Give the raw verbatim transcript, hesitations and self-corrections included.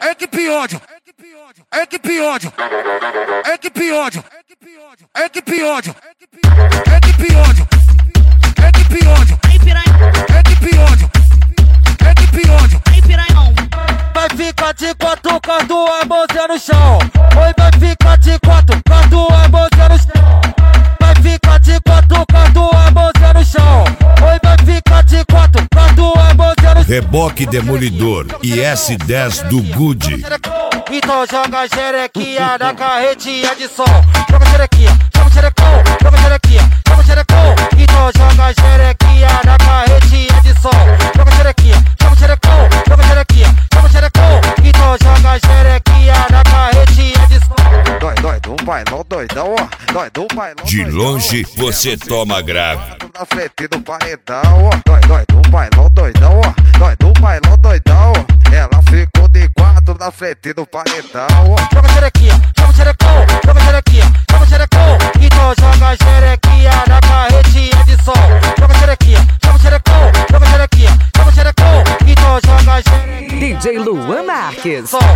equipe ódio, equipe ódio, equipe ódio, equipe ódio, equipe ódio, equipe ódio, equipe ódio, equipe ódio. Vai ficar de quatro com as duas mãozinhas no chão. Oi, vai ficar de quatro com as duas mãozinhas no chão. Vai ficar de quatro com as duas mãozinhas no chão. Oi, vai ficar de quatro com as duas mãozinhas no chão. Reboque Demolidor e S dez do Good. Então joga xerequinha na carretinha de som. Joga xerequinha, joga xerecão, joga xerequinha, joga xerecão. Então joga xerequinha na carretinha de som. Joga xerequinha, joga xerecão, joga xerequinha, joga xerecão. Então joga xerequinha na carretinha de som. Dói, dói do bailão doidão, ó. Dói do bailão. De longe você toma grave. Na frente do paredão, ó. Dói, dói do bailão doidão, ó. Dói do bailão doidão, ó. Ela ficou de quatro na frente do paredão, ó. Joga xerequinha, joga xerecão, joga xerequinha, joga xerecão. Então joga xerequinha na carretinha de som. Joga xerequinha, joga xerecão, joga xerequinha, joga xerecão. Então joga xerequinha. D J Luan Marques. Som.